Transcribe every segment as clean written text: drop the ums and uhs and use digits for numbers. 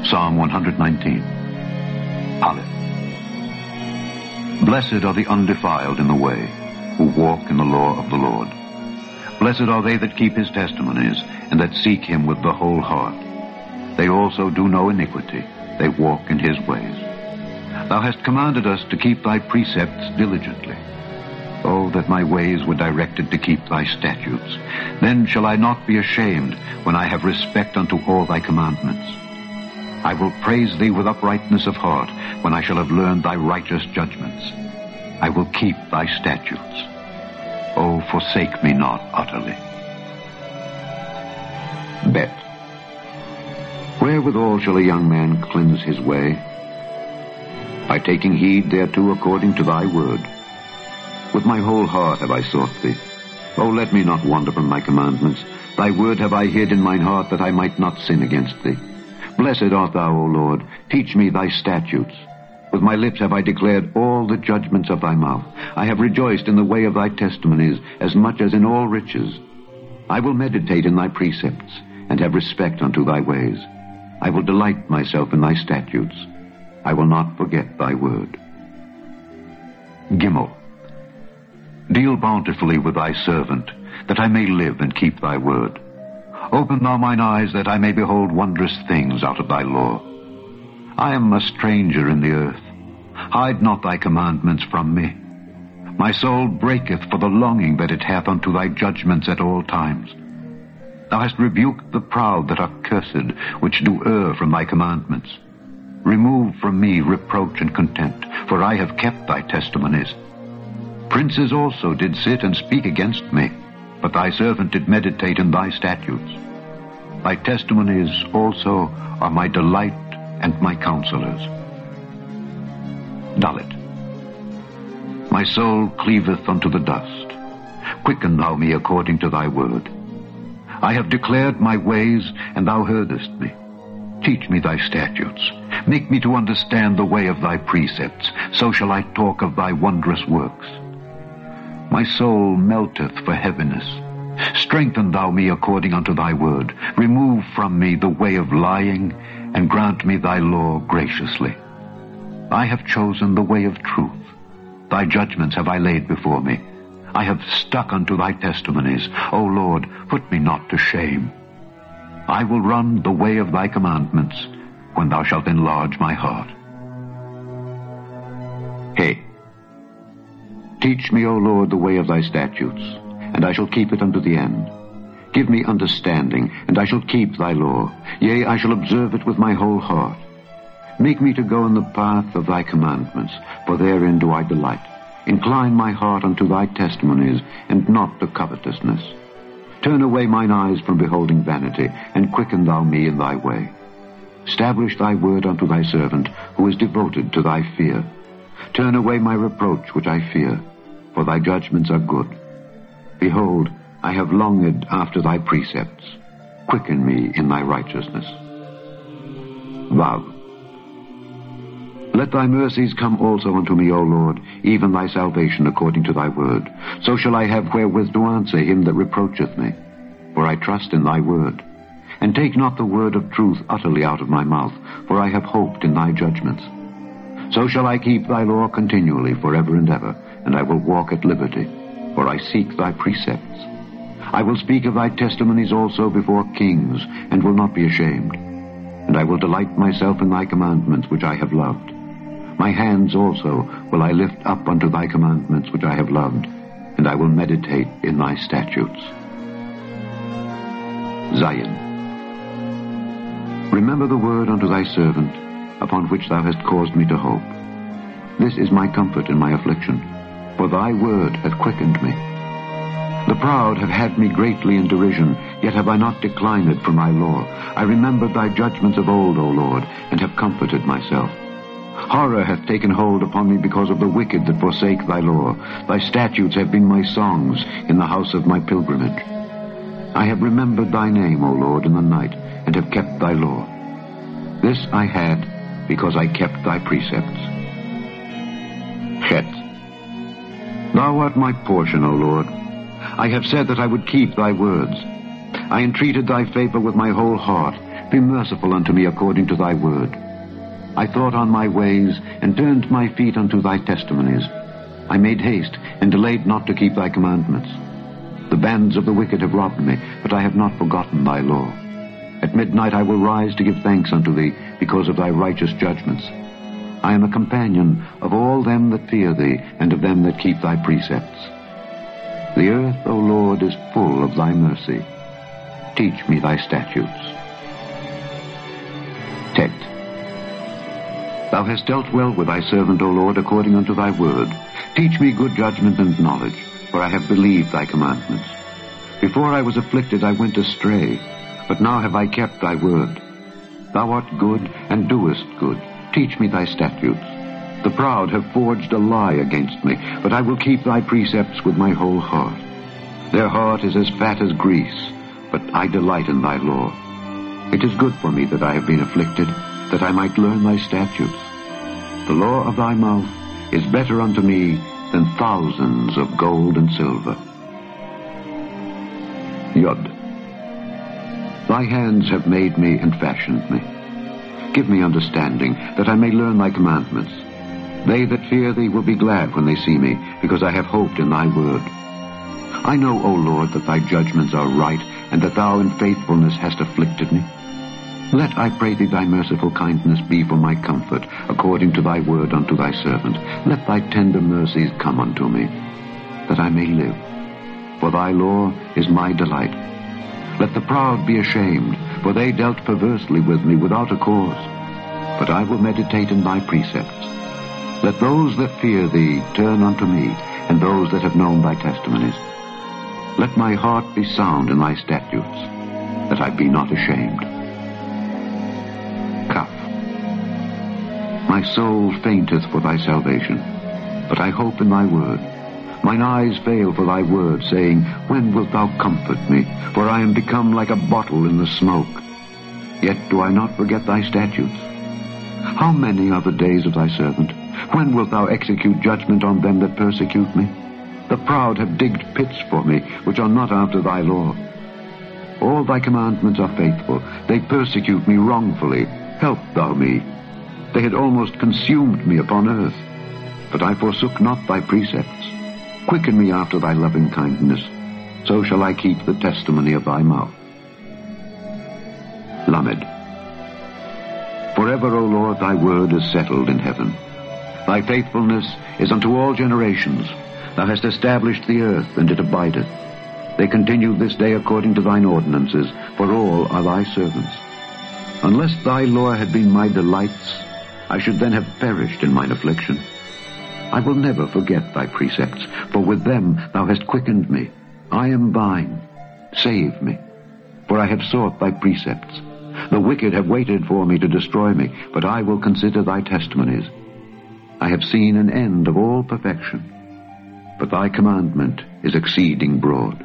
Psalm 119. Aleph. Blessed are the undefiled in the way, who walk in the law of the Lord. Blessed are they that keep his testimonies, and that seek him with the whole heart. They also do no iniquity, they walk in his ways. Thou hast commanded us to keep thy precepts diligently. Oh, that my ways were directed to keep thy statutes. Then shall I not be ashamed when I have respect unto all thy commandments. I will praise thee with uprightness of heart when I shall have learned thy righteous judgments. I will keep thy statutes. Oh, forsake me not utterly. Bet. Wherewithal shall a young man cleanse his way? By taking heed thereto according to thy word. With my whole heart have I sought thee. O let me not wander from thy commandments. Thy word have I hid in mine heart, that I might not sin against thee. Blessed art thou, O Lord. Teach me thy statutes. With my lips have I declared all the judgments of thy mouth. I have rejoiced in the way of thy testimonies, as much as in all riches. I will meditate in thy precepts, and have respect unto thy ways. I will delight myself in thy statutes. I will not forget thy word. Gimel. Deal bountifully with thy servant, that I may live and keep thy word. Open thou mine eyes, that I may behold wondrous things out of thy law. I am a stranger in the earth. Hide not thy commandments from me. My soul breaketh for the longing that it hath unto thy judgments at all times. Thou hast rebuked the proud that are cursed, which do err from thy commandments. Remove from me reproach and contempt, for I have kept thy testimonies. Princes also did sit and speak against me, but thy servant did meditate in thy statutes. Thy testimonies also are my delight and my counselors. Dalet. My soul cleaveth unto the dust. Quicken thou me according to thy word. I have declared my ways, and thou heardest me. Teach me thy statutes. Make me to understand the way of thy precepts. So shall I talk of thy wondrous works. My soul melteth for heaviness. Strengthen thou me according unto thy word. Remove from me the way of lying, and grant me thy law graciously. I have chosen the way of truth. Thy judgments have I laid before me. I have stuck unto thy testimonies. O Lord, put me not to shame. I will run the way of thy commandments, when thou shalt enlarge my heart. Hey. Teach me, O Lord, the way of thy statutes, and I shall keep it unto the end. Give me understanding, and I shall keep thy law. Yea, I shall observe it with my whole heart. Make me to go in the path of thy commandments, for therein do I delight. Incline my heart unto thy testimonies, and not to covetousness. Turn away mine eyes from beholding vanity, and quicken thou me in thy way. Establish thy word unto thy servant, who is devoted to thy fear. Turn away my reproach which I fear, for thy judgments are good. Behold, I have longed after thy precepts. Quicken me in thy righteousness. Vav. Let thy mercies come also unto me, O Lord, even thy salvation according to thy word. So shall I have wherewith to answer him that reproacheth me. For I trust in thy word. And take not the word of truth utterly out of my mouth, for I have hoped in thy judgments. So shall I keep thy law continually forever and ever, and I will walk at liberty, for I seek thy precepts. I will speak of thy testimonies also before kings, and will not be ashamed. And I will delight myself in thy commandments which I have loved. My hands also will I lift up unto thy commandments which I have loved, and I will meditate in thy statutes. Zion. Remember the word unto thy servant, upon which thou hast caused me to hope. This is my comfort in my affliction, for thy word hath quickened me. The proud have had me greatly in derision, yet have I not declined from thy law. I remembered thy judgments of old, O Lord, and have comforted myself. Horror hath taken hold upon me because of the wicked that forsake thy law. Thy statutes have been my songs in the house of my pilgrimage. I have remembered thy name, O Lord, in the night, and have kept thy law. This I had because I kept thy precepts. Chet. Thou art my portion, O Lord. I have said that I would keep thy words. I entreated thy favor with my whole heart. Be merciful unto me according to thy word. I thought on my ways, and turned my feet unto thy testimonies. I made haste, and delayed not to keep thy commandments. The bands of the wicked have robbed me, but I have not forgotten thy law. At midnight I will rise to give thanks unto thee, because of thy righteous judgments. I am a companion of all them that fear thee, and of them that keep thy precepts. The earth, O Lord, is full of thy mercy. Teach me thy statutes. Text. Thou hast dealt well with thy servant, O Lord, according unto thy word. Teach me good judgment and knowledge, for I have believed thy commandments. Before I was afflicted I went astray, but now have I kept thy word. Thou art good, and doest good. Teach me thy statutes. The proud have forged a lie against me, but I will keep thy precepts with my whole heart. Their heart is as fat as grease, but I delight in thy law. It is good for me that I have been afflicted, that I might learn thy statutes. The law of thy mouth is better unto me than thousands of gold and silver. Yod. Thy hands have made me and fashioned me. Give me understanding, that I may learn thy commandments. They that fear thee will be glad when they see me, because I have hoped in thy word. I know, O Lord, that thy judgments are right, and that thou in faithfulness hast afflicted me. Let, I pray thee, thy merciful kindness be for my comfort, according to thy word unto thy servant. Let thy tender mercies come unto me, that I may live. For thy law is my delight. Let the proud be ashamed, for they dealt perversely with me without a cause. But I will meditate in thy precepts. Let those that fear thee turn unto me, and those that have known thy testimonies. Let my heart be sound in thy statutes, that I be not ashamed. Kaf. My soul fainteth for thy salvation, but I hope in thy word. Mine eyes fail for thy word, saying, When wilt thou comfort me? For I am become like a bottle in the smoke. Yet do I not forget thy statutes. How many are the days of thy servant? When wilt thou execute judgment on them that persecute me? The proud have digged pits for me, which are not after thy law. All thy commandments are faithful. They persecute me wrongfully. Help thou me. They had almost consumed me upon earth. But I forsook not thy precepts. Quicken me after thy loving kindness. So shall I keep the testimony of thy mouth. Lamed. Forever, O Lord, thy word is settled in heaven. Thy faithfulness is unto all generations. Thou hast established the earth, and it abideth. They continue this day according to thine ordinances, for all are thy servants. Unless thy law had been my delights, I should then have perished in mine affliction. I will never forget thy precepts, for with them thou hast quickened me. I am thine. Save me, for I have sought thy precepts. The wicked have waited for me to destroy me, but I will consider thy testimonies. I have seen an end of all perfection, but thy commandment is exceeding broad.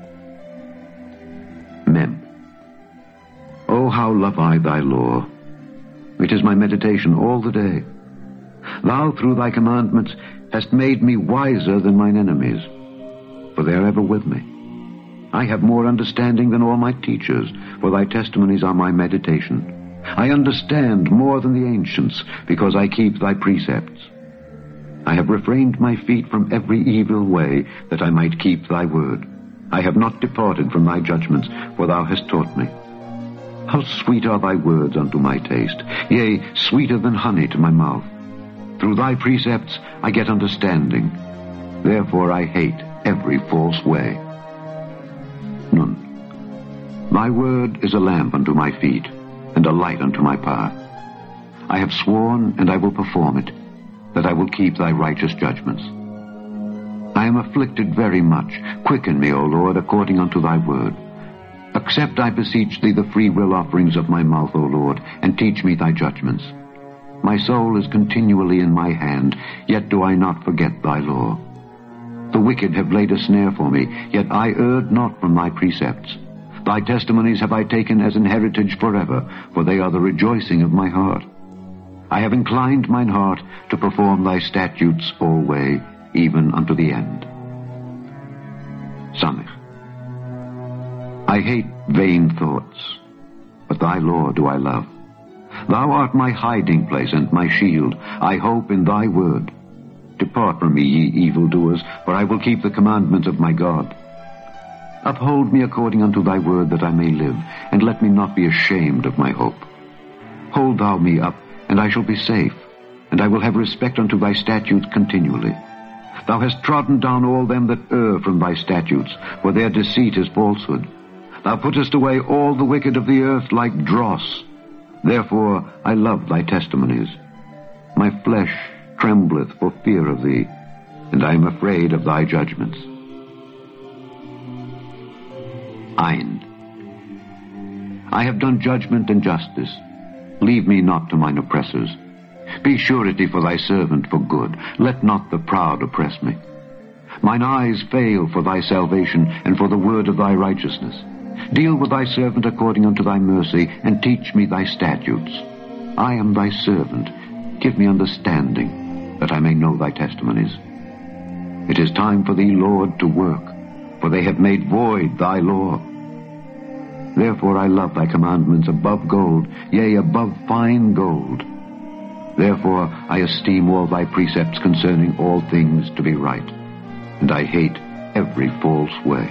Mem. Oh, how love I thy law! It is my meditation all the day. Thou, through thy commandments, hast made me wiser than mine enemies, for they are ever with me. I have more understanding than all my teachers, for thy testimonies are my meditation. I understand more than the ancients, because I keep thy precepts. I have refrained my feet from every evil way, that I might keep thy word. I have not departed from thy judgments, for thou hast taught me. How sweet are thy words unto my taste, yea, sweeter than honey to my mouth. Through thy precepts I get understanding. Therefore I hate every false way. Nun. Thy word is a lamp unto my feet, and a light unto my path. I have sworn, and I will perform it, that I will keep thy righteous judgments. I am afflicted very much. Quicken me, O Lord, according unto thy word. Accept, I beseech thee, the free will offerings of my mouth, O Lord, and teach me thy judgments. My soul is continually in my hand, yet do I not forget thy law. The wicked have laid a snare for me, yet I erred not from thy precepts. Thy testimonies have I taken as an heritage forever, for they are the rejoicing of my heart. I have inclined mine heart to perform thy statutes alway, even unto the end. Samech. I hate vain thoughts, but thy law do I love. Thou art my hiding place and my shield. I hope in thy word. Depart from me, ye evildoers, for I will keep the commandments of my God. Uphold me according unto thy word, that I may live, and let me not be ashamed of my hope. Hold thou me up, and I shall be safe, and I will have respect unto thy statutes continually. Thou hast trodden down all them that err from thy statutes, for their deceit is falsehood. Thou puttest away all the wicked of the earth like dross. Therefore I love thy testimonies. My flesh trembleth for fear of thee, and I am afraid of thy judgments. Ein. I have done judgment and justice. Leave me not to mine oppressors. Be surety for thy servant for good. Let not the proud oppress me. Mine eyes fail for thy salvation, and for the word of thy righteousness. Deal with thy servant according unto thy mercy, and teach me thy statutes. I am thy servant. Give me understanding, that I may know thy testimonies. It is time for thee, Lord, to work, for they have made void thy law. Therefore I love thy commandments above gold, yea, above fine gold. Therefore I esteem all thy precepts concerning all things to be right, and I hate every false way.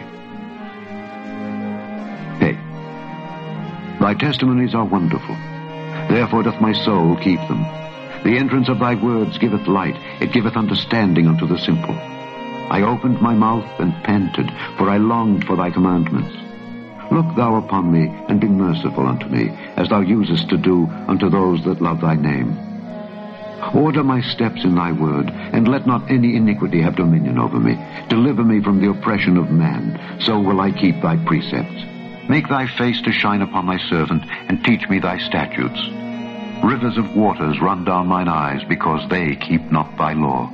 Hey, thy testimonies are wonderful. Therefore doth my soul keep them. The entrance of thy words giveth light, it giveth understanding unto the simple. I opened my mouth and panted, for I longed for thy commandments. Look thou upon me, and be merciful unto me, as thou usest to do unto those that love thy name. Order my steps in thy word, and let not any iniquity have dominion over me. Deliver me from the oppression of man, so will I keep thy precepts. Make thy face to shine upon thy servant, and teach me thy statutes. Rivers of waters run down mine eyes, because they keep not thy law.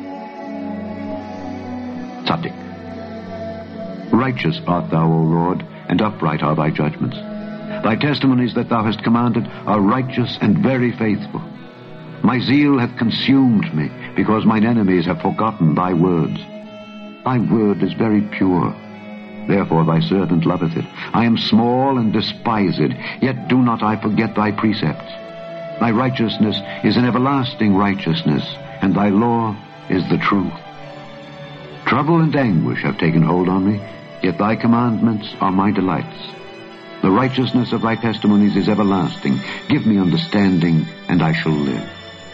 Tzadik. Righteous art thou, O Lord, and upright are thy judgments. Thy testimonies that thou hast commanded are righteous and very faithful. My zeal hath consumed me, because mine enemies have forgotten thy words. Thy word is very pure. Therefore thy servant loveth it. I am small and despise it, yet do not I forget thy precepts. Thy righteousness is an everlasting righteousness, and thy law is the truth. Trouble and anguish have taken hold on me, yet thy commandments are my delights. The righteousness of thy testimonies is everlasting. Give me understanding, and I shall live.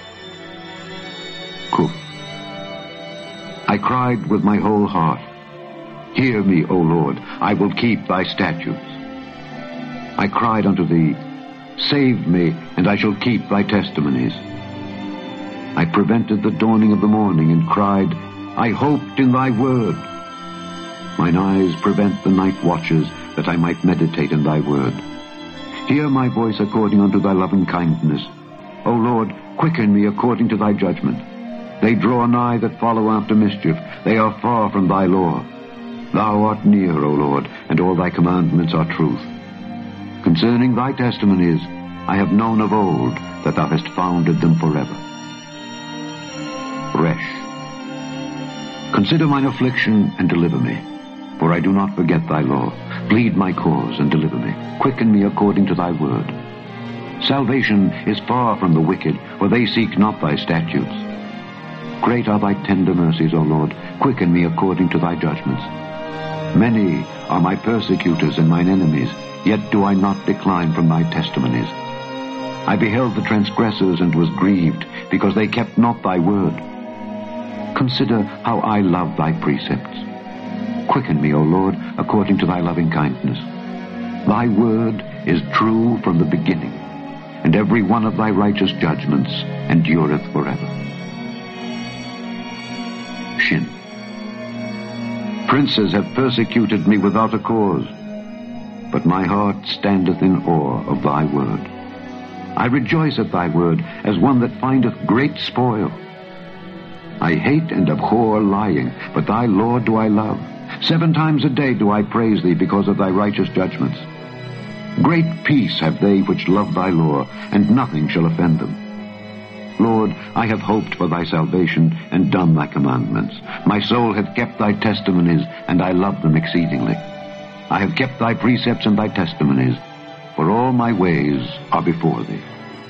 Kuf. I cried with my whole heart. Hear me, O Lord, I will keep thy statutes. I cried unto thee, save me, and I shall keep thy testimonies. I prevented the dawning of the morning, and cried, I hoped in thy word. Mine eyes prevent the night watches, that I might meditate in thy word. Hear my voice according unto thy loving kindness. O Lord, quicken me according to thy judgment. They draw nigh that follow after mischief. They are far from thy law. Thou art near, O Lord, and all thy commandments are truth. Concerning thy testimonies, I have known of old that thou hast founded them forever. Resh. Consider mine affliction and deliver me, for I do not forget thy law. Plead my cause and deliver me. Quicken me according to thy word. Salvation is far from the wicked, for they seek not thy statutes. Great are thy tender mercies, O Lord. Quicken me according to thy judgments. Many are my persecutors and mine enemies, yet do I not decline from thy testimonies. I beheld the transgressors and was grieved, because they kept not thy word. Consider how I love thy precepts. Quicken me, O Lord, according to thy loving kindness. Thy word is true from the beginning, and every one of thy righteous judgments endureth forever. Shin. Princes have persecuted me without a cause, but my heart standeth in awe of thy word. I rejoice at thy word as one that findeth great spoil. I hate and abhor lying, but thy law do I love. 7 times a day do I praise thee because of thy righteous judgments. Great peace have they which love thy law, and nothing shall offend them. Lord, I have hoped for thy salvation, and done thy commandments. My soul hath kept thy testimonies, and I love them exceedingly. I have kept thy precepts and thy testimonies, for all my ways are before thee.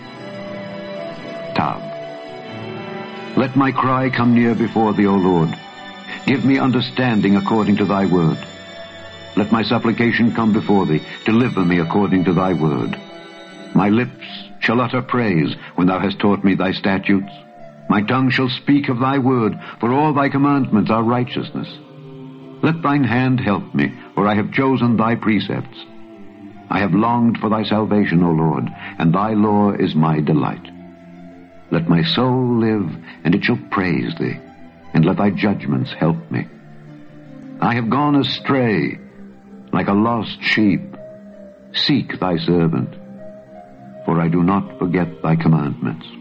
Tav. Let my cry come near before thee, O Lord. Give me understanding according to thy word. Let my supplication come before thee. Deliver me according to thy word. My lips shall utter praise when thou hast taught me thy statutes. My tongue shall speak of thy word, for all thy commandments are righteousness. Let thine hand help me, for I have chosen thy precepts. I have longed for thy salvation, O Lord, and thy law is my delight. Let my soul live, and it shall praise thee, and let thy judgments help me. I have gone astray, like a lost sheep. Seek thy servant, for I do not forget thy commandments.